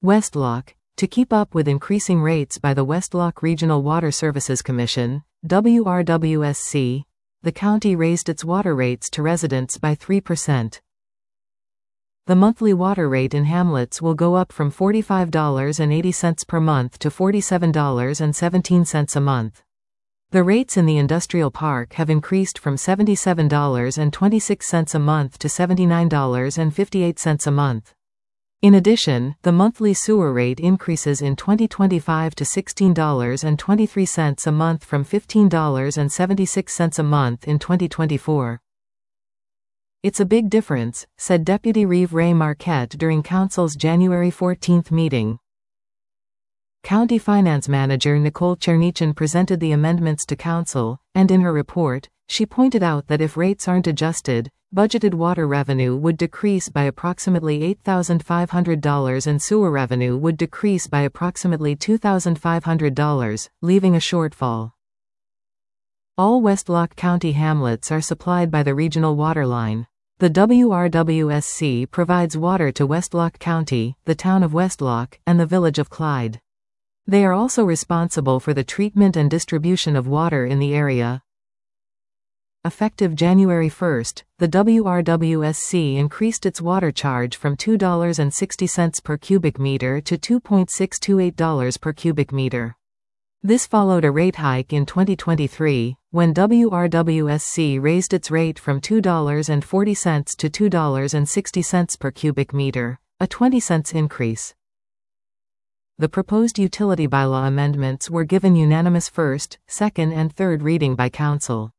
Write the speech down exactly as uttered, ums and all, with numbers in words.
Westlock. To keep up with increasing rates by the Westlock Regional Water Services Commission, W R W S C, the county raised its water rates to residents by three percent. The monthly water rate in hamlets will go up from forty-five dollars and eighty cents per month to forty-seven dollars and seventeen cents a month. The rates in the industrial park have increased from seventy-seven dollars and twenty-six cents a month to seventy-nine dollars and fifty-eight cents a month. In addition, the monthly sewer rate increases in twenty twenty-five to sixteen dollars and twenty-three cents a month from fifteen dollars and seventy-six cents a month in twenty twenty-four. It's a big difference, said Deputy Reeve Ray Marquette during Council's January fourteenth meeting. County Finance Manager Nicole Chernichin presented the amendments to Council, and in her report, she pointed out that if rates aren't adjusted, budgeted water revenue would decrease by approximately eight thousand five hundred dollars and sewer revenue would decrease by approximately two thousand five hundred dollars, leaving a shortfall. All Westlock County hamlets are supplied by the regional water line. The W R W S C provides water to Westlock County, the town of Westlock, and the village of Clyde. They are also responsible for the treatment and distribution of water in the area. Effective January first, the W R W S C increased its water charge from two dollars and sixty cents per cubic meter to two dollars and six hundred twenty-eight cents per cubic meter. This followed a rate hike in twenty twenty-three, when W R W S C raised its rate from two dollars and forty cents to two dollars and sixty cents per cubic meter, a twenty cents increase. The proposed utility bylaw amendments were given unanimous first, second and third reading by Council.